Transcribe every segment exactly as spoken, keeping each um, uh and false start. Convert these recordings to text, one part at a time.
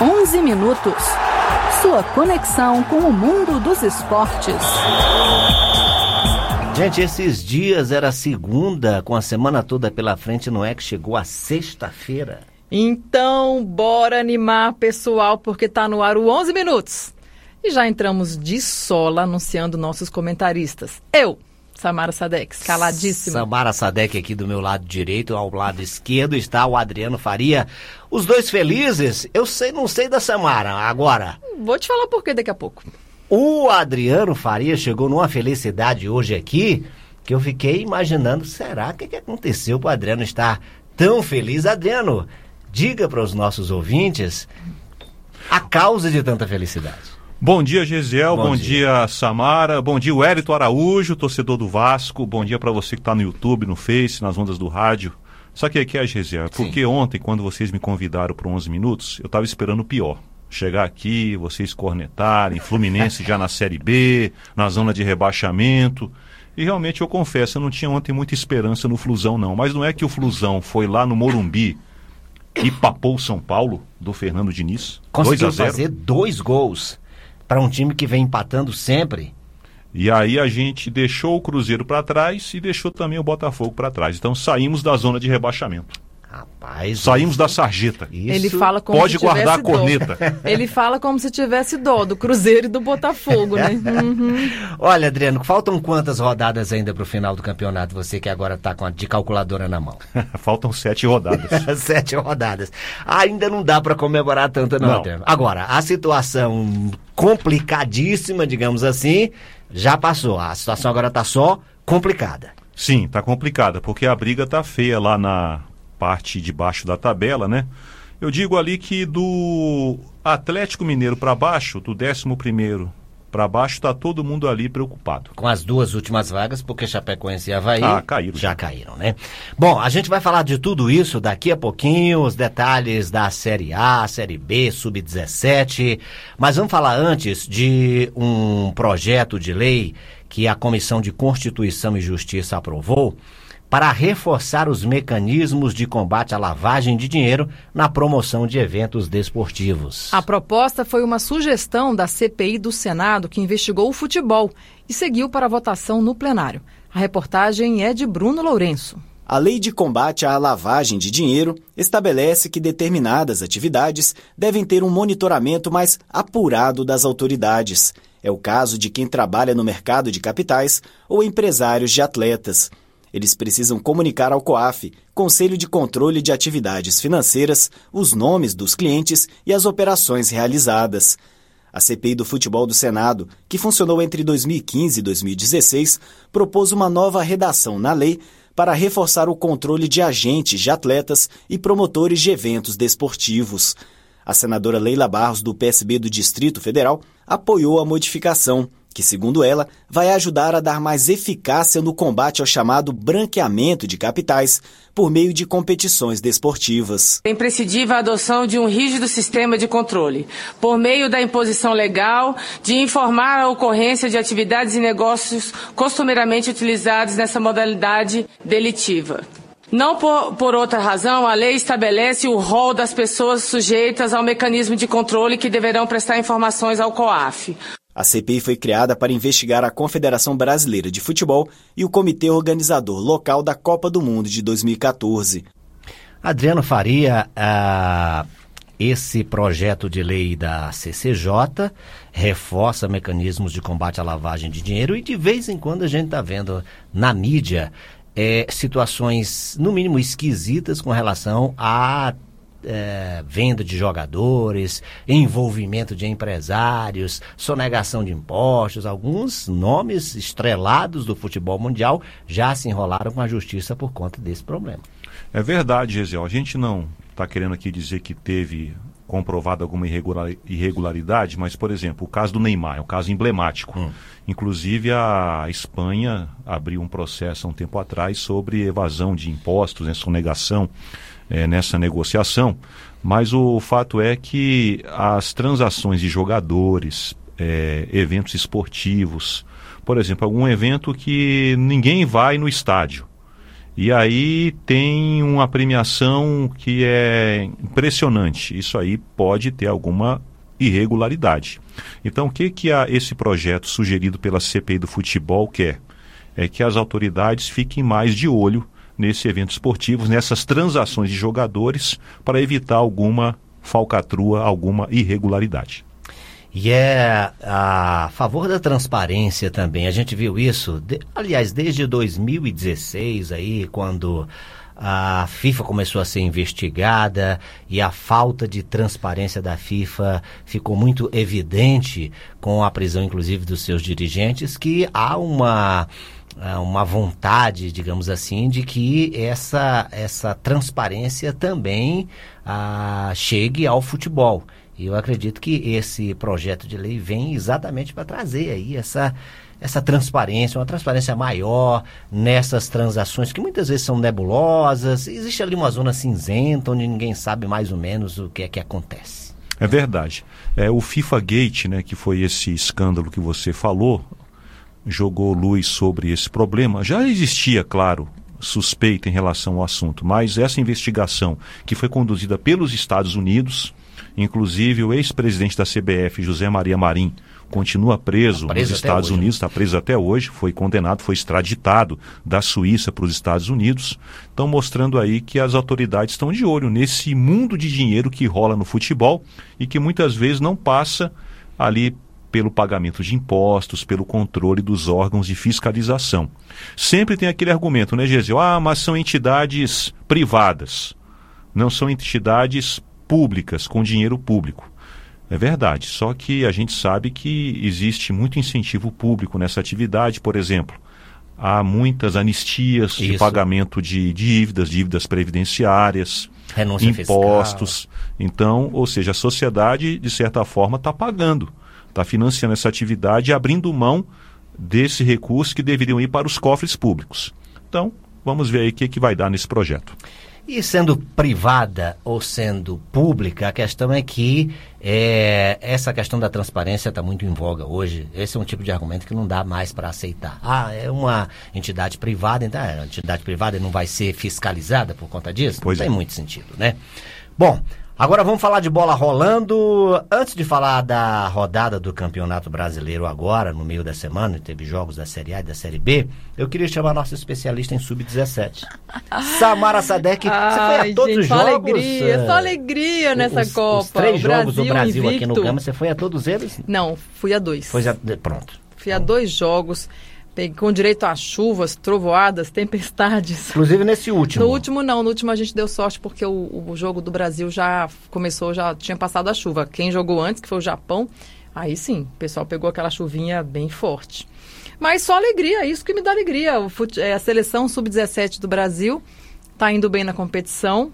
onze minutos. Sua conexão com o mundo dos esportes. Gente, esses dias era segunda, com a semana toda pela frente, não é que chegou a sexta-feira? Então, bora animar, pessoal, porque tá no ar o onze minutos. E já entramos de sola anunciando nossos comentaristas. Eu, Samara Sadex, caladíssima. Samara Sadex aqui do meu lado direito, ao lado esquerdo está o Adriano Faria. Os dois felizes, eu sei, não sei da Samara agora. Vou te falar por quê daqui a pouco. O Adriano Faria chegou numa felicidade hoje aqui, que eu fiquei imaginando, será o que, que aconteceu para o Adriano estar tão feliz? Adriano, diga para os nossos ouvintes a causa de tanta felicidade. Bom dia, Gesiel, bom, bom dia. dia, Samara, bom dia, Wellington Araújo, torcedor do Vasco, bom dia para você que está no YouTube, no Face, nas ondas do rádio. Sabe o que é, Gesiel? Porque ontem, quando vocês me convidaram para onze minutos, eu estava esperando o pior. Chegar aqui, vocês cornetarem, Fluminense já na Série B, na zona de rebaixamento. E realmente eu confesso, eu não tinha ontem muita esperança no Flusão não. Mas não é que o Flusão foi lá no Morumbi e papou o São Paulo, do Fernando Diniz? Conseguiu fazer dois gols para um time que vem empatando sempre. E aí a gente deixou o Cruzeiro para trás e deixou também o Botafogo para trás. Então saímos da zona de rebaixamento. Rapaz, saímos isso, da sarjeta. Isso. Ele fala como Pode se tivesse guardar a dó. corneta. Ele fala como se tivesse dó do Cruzeiro e do Botafogo, né? Uhum. Olha, Adriano, faltam quantas rodadas ainda para o final do campeonato? Você que agora está com a de calculadora na mão. Faltam sete rodadas. Sete rodadas. Ainda não dá para comemorar tanto, não, não, Adriano. Agora, a situação complicadíssima, digamos assim, já passou. A situação agora está só complicada. Sim, está complicada, porque a briga está feia lá na parte de baixo da tabela, né? Eu digo ali que do Atlético Mineiro para baixo, do décimo primeiro para baixo, está todo mundo ali preocupado. Com as duas últimas vagas, porque Chapecoense e Avaí ah, caíram, já caíram, né? Bom, a gente vai falar de tudo isso daqui a pouquinho, os detalhes da Série A, Série B, sub dezessete, mas vamos falar antes de um projeto de lei que a Comissão de Constituição e Justiça aprovou, para reforçar os mecanismos de combate à lavagem de dinheiro na promoção de eventos desportivos. A proposta foi uma sugestão da C P I do Senado, que investigou o futebol e seguiu para a votação no plenário. A reportagem é de Bruno Lourenço. A Lei de Combate à Lavagem de Dinheiro estabelece que determinadas atividades devem ter um monitoramento mais apurado das autoridades. É o caso de quem trabalha no mercado de capitais ou empresários de atletas. Eles precisam comunicar ao COAF, Conselho de Controle de Atividades Financeiras, os nomes dos clientes e as operações realizadas. A C P I do Futebol do Senado, que funcionou entre dois mil e quinze e dois mil e dezesseis, propôs uma nova redação na lei para reforçar o controle de agentes de atletas e promotores de eventos desportivos. A senadora Leila Barros, do P S B do Distrito Federal, apoiou a modificação, que, segundo ela, vai ajudar a dar mais eficácia no combate ao chamado branqueamento de capitais por meio de competições desportivas. É imprescindível a adoção de um rígido sistema de controle, por meio da imposição legal de informar a ocorrência de atividades e negócios costumeiramente utilizados nessa modalidade delitiva. Não por, por outra razão, a lei estabelece o rol das pessoas sujeitas ao mecanismo de controle que deverão prestar informações ao COAF. A C P I foi criada para investigar a Confederação Brasileira de Futebol e o Comitê Organizador Local da Copa do Mundo de dois mil e catorze. Adriano Faria, ah, esse projeto de lei da C C J reforça mecanismos de combate à lavagem de dinheiro e de vez em quando a gente está vendo na mídia é, situações, no mínimo, esquisitas com relação a É, venda de jogadores, envolvimento de empresários, sonegação de impostos. Alguns nomes estrelados do futebol mundial já se enrolaram com a justiça por conta desse problema. É verdade, Gesiel. A gente não está querendo aqui dizer que teve comprovado alguma irregular, irregularidade, mas, por exemplo, o caso do Neymar é um caso emblemático. Hum. Inclusive, a Espanha abriu um processo há um tempo atrás sobre evasão de impostos, né, sonegação é, nessa negociação. Mas o fato é que as transações de jogadores, é, eventos esportivos, por exemplo, algum evento que ninguém vai no estádio, E aí tem uma premiação que é impressionante. Isso aí pode ter alguma irregularidade. Então, o que, que a, esse projeto sugerido pela C P I do futebol quer? É que as autoridades fiquem mais de olho nesse evento esportivo, nessas transações de jogadores, para evitar alguma falcatrua, alguma irregularidade. E é a favor da transparência também. A gente viu isso, de, aliás, desde dois mil e dezesseis, aí, quando a FIFA começou a ser investigada e a falta de transparência da FIFA ficou muito evidente com a prisão, inclusive, dos seus dirigentes, que há uma... uma vontade, digamos assim, de que essa, essa transparência também ah, chegue ao futebol. E eu acredito que esse projeto de lei vem exatamente para trazer aí essa, essa transparência, uma transparência maior nessas transações que muitas vezes são nebulosas. Existe ali uma zona cinzenta onde ninguém sabe mais ou menos o que é que acontece. É verdade. É, o FIFA Gate, né, que foi esse escândalo que você falou, jogou luz sobre esse problema. Já existia, claro, suspeita em relação ao assunto, mas essa investigação que foi conduzida pelos Estados Unidos, inclusive o ex-presidente da C B F, José Maria Marim, continua preso, tá preso nos Estados hoje, Unidos, está preso até hoje, foi condenado, foi extraditado da Suíça para os Estados Unidos. Estão mostrando aí que as autoridades estão de olho nesse mundo de dinheiro que rola no futebol e que muitas vezes não passa ali pelo pagamento de impostos, pelo controle dos órgãos de fiscalização. Sempre tem aquele argumento, né, Gesiel? Ah, mas são entidades privadas, não são entidades públicas, com dinheiro público. É verdade, só que a gente sabe que existe muito incentivo público nessa atividade. Por exemplo, há muitas anistias Isso. de pagamento de dívidas, dívidas previdenciárias, renúncia impostos. Fiscal. Então, ou seja, a sociedade, de certa forma, está pagando, está financiando essa atividade e abrindo mão desse recurso que deveriam ir para os cofres públicos. Então, vamos ver aí o que, que vai dar nesse projeto. E sendo privada ou sendo pública, a questão é que é, essa questão da transparência está muito em voga hoje. Esse é um tipo de argumento que não dá mais para aceitar. Ah, é uma entidade privada, então a entidade privada não vai ser fiscalizada por conta disso? Pois não é. Tem muito sentido, né? Bom, agora vamos falar de bola rolando. Antes de falar da rodada do Campeonato Brasileiro agora, no meio da semana, teve jogos da Série A e da Série B, eu queria chamar a nossa especialista em sub dezessete. Samara Sadek, você foi a todos gente, os jogos? Só alegria, só alegria nessa os, Copa. Os três o jogos Brasil do Brasil invicto. Aqui no Gama, você foi a todos eles? Não, fui a dois. Foi a, pronto. Fui a dois jogos. Com direito a chuvas, trovoadas, tempestades. Inclusive nesse último. No último não, no último a gente deu sorte porque o, o jogo do Brasil já começou, já tinha passado a chuva. Quem jogou antes, que foi o Japão, aí sim, o pessoal pegou aquela chuvinha bem forte. Mas só alegria, isso que me dá alegria. O fute, é, a seleção sub dezessete do Brasil está indo bem na competição.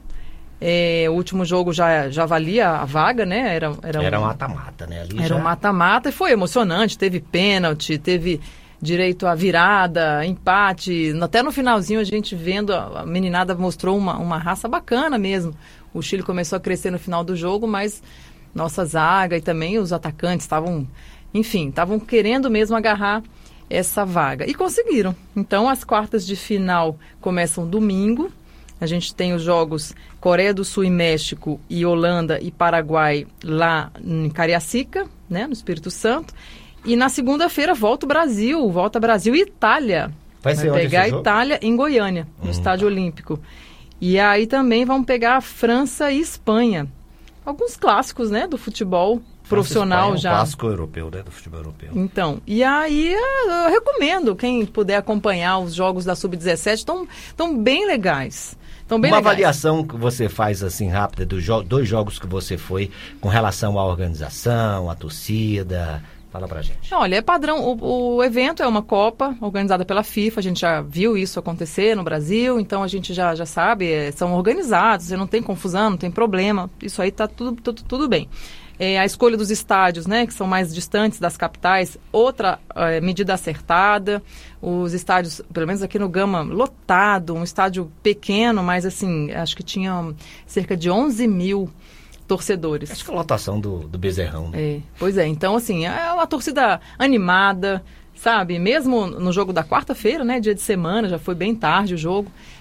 É, o último jogo já, já valia a vaga, né? Era, era, era um mata-mata, né? Ali era já... um mata-mata e foi emocionante, teve pênalti, teve... direito à virada, empate, até no finalzinho a gente vendo, a meninada mostrou uma, uma raça bacana mesmo. O Chile começou a crescer no final do jogo, mas nossa zaga e também os atacantes estavam, enfim, estavam querendo mesmo agarrar essa vaga. E conseguiram. Então as quartas de final começam domingo, a gente tem os jogos Coreia do Sul e México e Holanda e Paraguai lá em Cariacica, né, no Espírito Santo. E na segunda-feira volta o Brasil, volta Brasil e Itália. Vai, ser vai pegar a jogo? Itália em Goiânia, no hum. Estádio Olímpico. E aí também vão pegar a França e Espanha. Alguns clássicos, né, do futebol França profissional Espanha, já. Um clássico europeu, né, do futebol europeu. Então, e aí eu recomendo, quem puder acompanhar os jogos da sub dezessete, estão tão bem legais. Tão bem Uma legais. avaliação que você faz assim rápida dos jo- dois jogos que você foi com relação à organização, à torcida... Fala pra gente. Olha, é padrão. O, o evento é uma Copa organizada pela FIFA. A gente já viu isso acontecer no Brasil, então a gente já, já sabe, é, são organizados, não tem confusão, não tem problema. Isso aí tá tudo, tudo, tudo bem. É, a escolha dos estádios, né, que são mais distantes das capitais, outra é, medida acertada. Os estádios, pelo menos aqui no Gama, lotado, um estádio pequeno, mas assim, acho que tinha cerca de onze mil torcedores. Acho que é a lotação do, do Bezerrão, né? É, pois é, então assim, é uma torcida animada, sabe? Mesmo no jogo da quarta-feira, né, dia de semana, já foi bem tarde o jogo,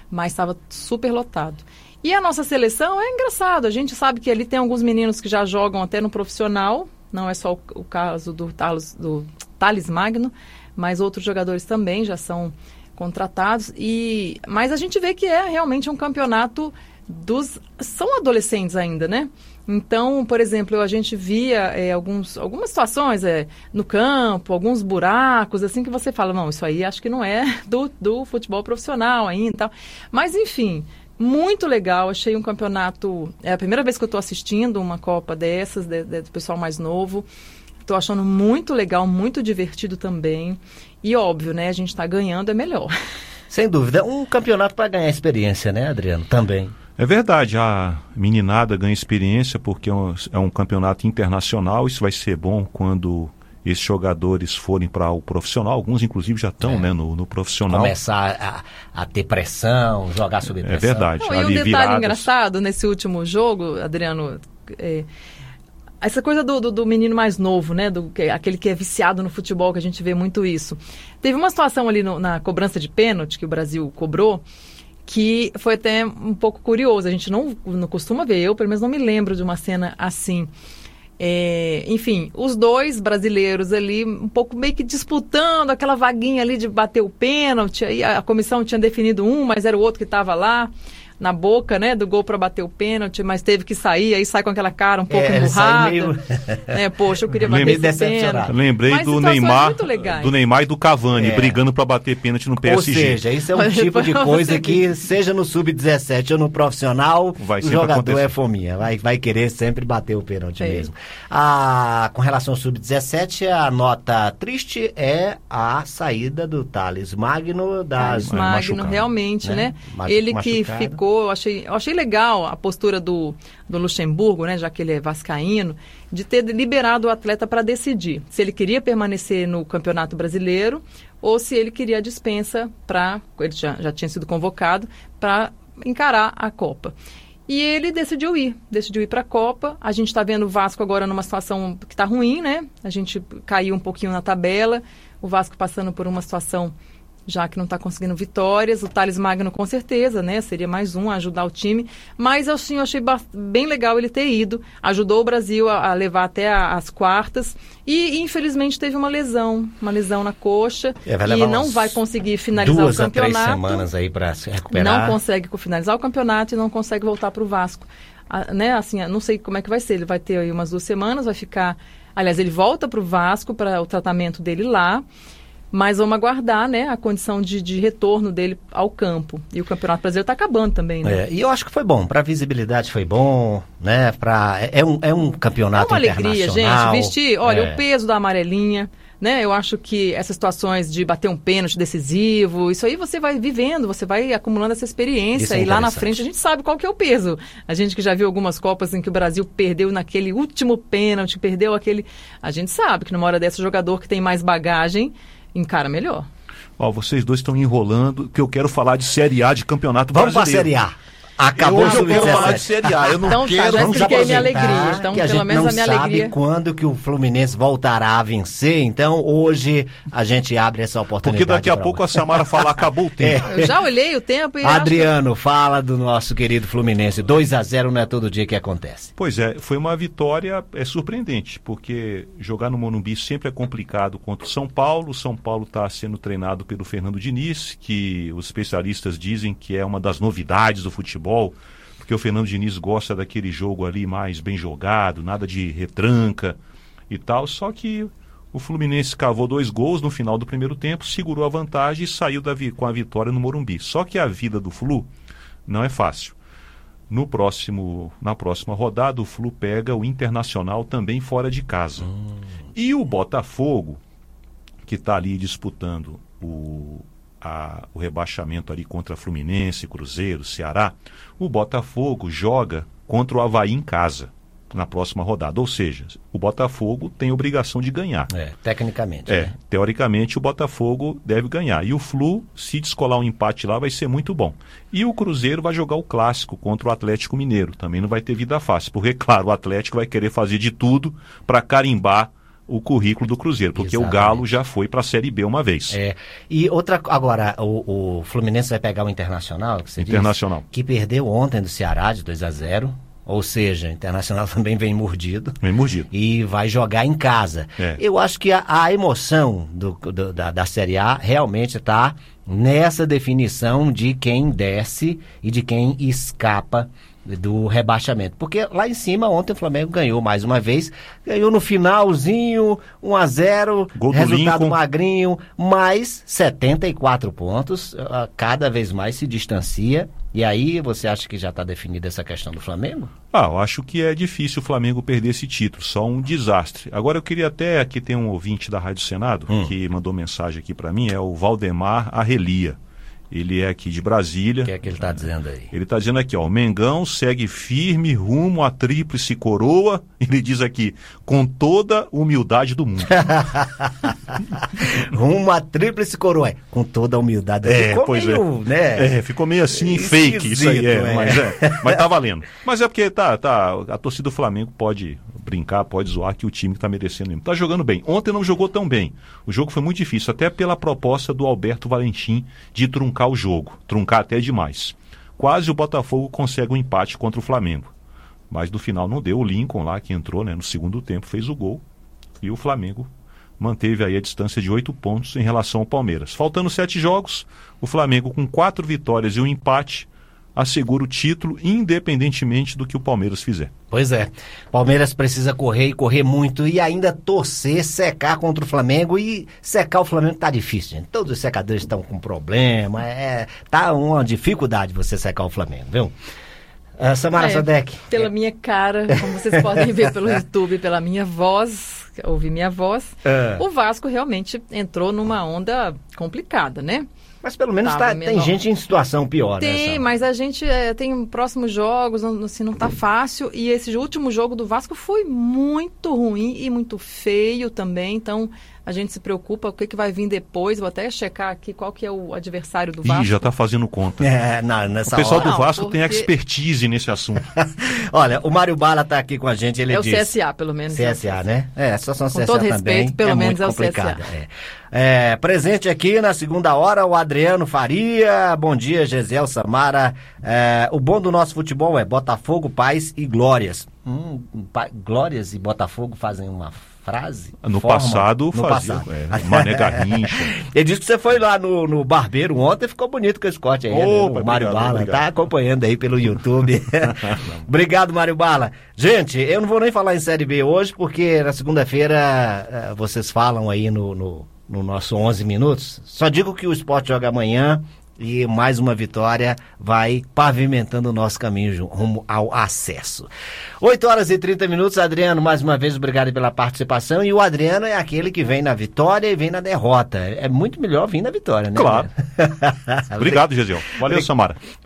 mas estava super lotado. E a nossa seleção é engraçado, a gente sabe que ali tem alguns meninos que já jogam até no profissional, não é só o, o caso do Thales, do Thales Magno, mas outros jogadores também já são contratados, e, mas a gente vê que é realmente um campeonato dos... são adolescentes ainda, né? Então, por exemplo, a gente via é, alguns, algumas situações é, no campo, alguns buracos, assim, que você fala, não, isso aí acho que não é do, do futebol profissional ainda e tal. Mas, enfim, muito legal, achei um campeonato... É a primeira vez que eu estou assistindo uma Copa dessas, de, de, do pessoal mais novo. Estou achando muito legal, muito divertido também. E, óbvio, né, a gente está ganhando, é melhor. Sem dúvida. Um campeonato para ganhar experiência, né, Adriano? Também. É verdade, a meninada ganha experiência porque é um, é um campeonato internacional. Isso vai ser bom quando esses jogadores forem para o profissional. Alguns, inclusive, já estão é. né, no, no profissional. Começar a, a ter pressão, jogar sob pressão. É verdade. Não, e um detalhe viradas... engraçado nesse último jogo, Adriano, é, essa coisa do, do, do menino mais novo, né, do, que, aquele que é viciado no futebol, que a gente vê muito isso. Teve uma situação ali no, na cobrança de pênalti que o Brasil cobrou, que foi até um pouco curioso. A gente não, não costuma ver, eu pelo menos não me lembro de uma cena assim. É, enfim, os dois brasileiros ali, um pouco meio que disputando aquela vaguinha ali de bater o pênalti. Aí a comissão tinha definido um, mas era o outro que estava lá na boca, né, do gol para bater o pênalti, mas teve que sair, aí sai com aquela cara um pouco é, emburrada. Meio... é, poxa, eu queria bater esse pênalti. Lembrei mas do Neymar, do Neymar e do Cavani, é. brigando para bater pênalti no P S G. Ou seja, isso é um tipo de coisa que, seja no sub dezessete ou no profissional, vai o jogador acontecer. É fominha, vai, vai querer sempre bater o pênalti é. mesmo. Ah, com relação ao sub dezessete, a nota triste é a saída do Thales Magno das Thales Magno, realmente, né? né? Ele que ficou Eu achei, eu achei legal a postura do, do Luxemburgo, né, já que ele é vascaíno, de ter liberado o atleta para decidir se ele queria permanecer no Campeonato Brasileiro ou se ele queria a dispensa para, ele já, já tinha sido convocado, para encarar a Copa. E ele decidiu ir, decidiu ir para a Copa. A gente está vendo o Vasco agora numa situação que está ruim, né? A gente caiu um pouquinho na tabela, o Vasco passando por uma situação já que não está conseguindo vitórias. O Thales Magno, com certeza, né? Seria mais um a ajudar o time. Mas, assim, eu achei bem legal ele ter ido. Ajudou o Brasil a, a levar até a, as quartas. E, infelizmente, teve uma lesão. Uma lesão na coxa. É, vai e não vai conseguir finalizar o campeonato. Duas a três semanas aí para se recuperar. Não consegue finalizar o campeonato e não consegue voltar para o Vasco. A, né? Assim, não sei como é que vai ser. Ele vai ter aí umas duas semanas, vai ficar... Aliás, ele volta para o Vasco para o tratamento dele lá. Mas vamos aguardar, né, a condição de, de retorno dele ao campo. E o Campeonato Brasileiro está acabando também, né? É, e eu acho que foi bom. Para a visibilidade foi bom, né? Pra, é, um, é um campeonato internacional. É uma alegria, gente. Vestir, olha, é. o peso da amarelinha, né? Eu acho que essas situações de bater um pênalti decisivo, isso aí você vai vivendo, você vai acumulando essa experiência. É e lá na frente a gente sabe qual que é o peso. A gente que já viu algumas Copas em que o Brasil perdeu naquele último pênalti, perdeu aquele... A gente sabe que numa hora dessa o jogador que tem mais bagagem encara melhor. Ó, vocês dois estão enrolando, que eu quero falar de Série A de Campeonato Vamos Brasileiro. Vamos para a Série A. Acabou eu, eu quero falar de Série A. Eu não então, quero... Tá, já expliquei minha alegria. Então, que a pelo gente menos não a minha sabe alegria... quando que o Fluminense voltará a vencer. Então, hoje, a gente abre essa oportunidade. Porque daqui a pouco a Samara fala, acabou o tempo. É. Eu já olhei o tempo e... Adriano, que... fala do nosso querido Fluminense. dois a zero não é todo dia que acontece. Pois é, foi uma vitória é surpreendente, porque jogar no Morumbi sempre é complicado contra o São Paulo. O São Paulo está sendo treinado pelo Fernando Diniz, que os especialistas dizem que é uma das novidades do futebol, porque o Fernando Diniz gosta daquele jogo ali mais bem jogado, nada de retranca e tal, só que o Fluminense cavou dois gols no final do primeiro tempo, segurou a vantagem e saiu da vi- com a vitória no Morumbi. Só que a vida do Flu não é fácil. No próximo, na próxima rodada, o Flu pega o Internacional também fora de casa. Hum. E o Botafogo, que está ali disputando o... A, o rebaixamento ali contra Fluminense, Cruzeiro, Ceará, o Botafogo joga contra o Avaí em casa na próxima rodada. Ou seja, o Botafogo tem obrigação de ganhar. É, tecnicamente. É, né? Teoricamente o Botafogo deve ganhar. E o Flu, se descolar um empate lá, vai ser muito bom. E o Cruzeiro vai jogar o clássico contra o Atlético Mineiro. Também não vai ter vida fácil, porque, claro, o Atlético vai querer fazer de tudo para carimbar o currículo do Cruzeiro, porque Exatamente. o Galo já foi para a Série B uma vez. É. E outra, agora, o, o Fluminense vai pegar o Internacional, que você Internacional. disse, que perdeu ontem do Ceará de dois a zero. Ou seja, o Internacional também vem mordido. Vem mordido. E vai jogar em casa. É. Eu acho que a, a emoção do, do, da, da Série A realmente está nessa definição de quem desce e de quem escapa do rebaixamento. Porque lá em cima, ontem o Flamengo ganhou mais uma vez. Ganhou no finalzinho, um a zero, Gol do resultado Lincoln. magrinho, mas setenta e quatro pontos, uh, cada vez mais se distancia. E aí, você acha que já está definida essa questão do Flamengo? Ah, eu acho que é difícil o Flamengo perder esse título, só um desastre. Agora eu queria até, aqui tem um ouvinte da Rádio Senado, Hum. que mandou mensagem aqui para mim, é o Valdemar Arrelia. Ele é aqui de Brasília. O que é que ele está dizendo aí? Ele está dizendo aqui, ó, o Mengão segue firme rumo à tríplice coroa. Ele diz aqui, com toda a humildade do mundo. Rumo à tríplice coroa. Com toda a humildade. É, Ficou pois meio, é. né? É, ficou meio assim, Esquisito, fake isso aí, é, é. Mas, é, mas tá valendo. Mas é porque tá, tá, a torcida do Flamengo pode brincar, pode zoar que o time tá merecendo mesmo. Tá jogando bem. Ontem não jogou tão bem. O jogo foi muito difícil, até pela proposta do Alberto Valentim de truncar o jogo. Truncar até demais. Quase o Botafogo consegue um empate contra o Flamengo. Mas no final não deu. O Lincoln lá, que entrou, né, no segundo tempo, fez o gol. E o Flamengo manteve aí a distância de oito pontos em relação ao Palmeiras. Faltando sete jogos, o Flamengo com quatro vitórias e um empate assegura o título, independentemente do que o Palmeiras fizer. Pois é. Palmeiras precisa correr e correr muito e ainda torcer, secar contra o Flamengo, e secar o Flamengo tá difícil, gente. Todos os secadores estão com problema, é, tá uma dificuldade você secar o Flamengo, viu? Uh, Samara É, Sadek. Pela é, minha cara, como vocês podem ver pelo YouTube, pela minha voz, ouvir minha voz, É. o Vasco realmente entrou numa onda complicada, né? Mas pelo menos Tava tá, tem menor. gente em situação pior, né? Tem, Sam? mas a gente é, tem próximos jogos, não, assim, não tá fácil. E esse último jogo do Vasco foi muito ruim e muito feio também. Então, a gente se preocupa, o que, que vai vir depois. Vou até checar aqui qual que é o adversário do Vasco. Ih, já tá fazendo conta. É, na, nessa O pessoal hora. do Vasco Não, tem porque- expertise nesse assunto. Olha, o Mário Bala tá aqui com a gente, ele É o diz... C S A, pelo menos. C S A, né? É, a situação C S A todo também respeito, pelo é menos muito é o complicada. C S A. É. É, presente aqui na segunda hora, o Adriano Faria. Bom dia, Gesiel, Samara. É, o bom do nosso futebol é Botafogo, paz e glórias. Hum, pa- glórias e Botafogo fazem uma frase? No Forma? passado No fazia. passado. É, Mané Garrincha. Ele disse que você foi lá no, no barbeiro ontem, ficou bonito com esse corte aí. Opa, né? O Mário obrigado, Bala obrigado. tá acompanhando aí pelo YouTube. Obrigado, Mário Bala. Gente, eu não vou nem falar em Série B hoje, porque na segunda-feira eh, vocês falam aí no, no, no nosso onze minutos. Só digo que o Sport joga amanhã e mais uma vitória vai pavimentando o nosso caminho ju- rumo ao acesso. oito horas e trinta minutos, Adriano, mais uma vez obrigado pela participação. E o Adriano é aquele que vem na vitória e vem na derrota. É muito melhor vir na vitória, né? Claro. Adriano? Obrigado, Gesiel. Valeu, Samara.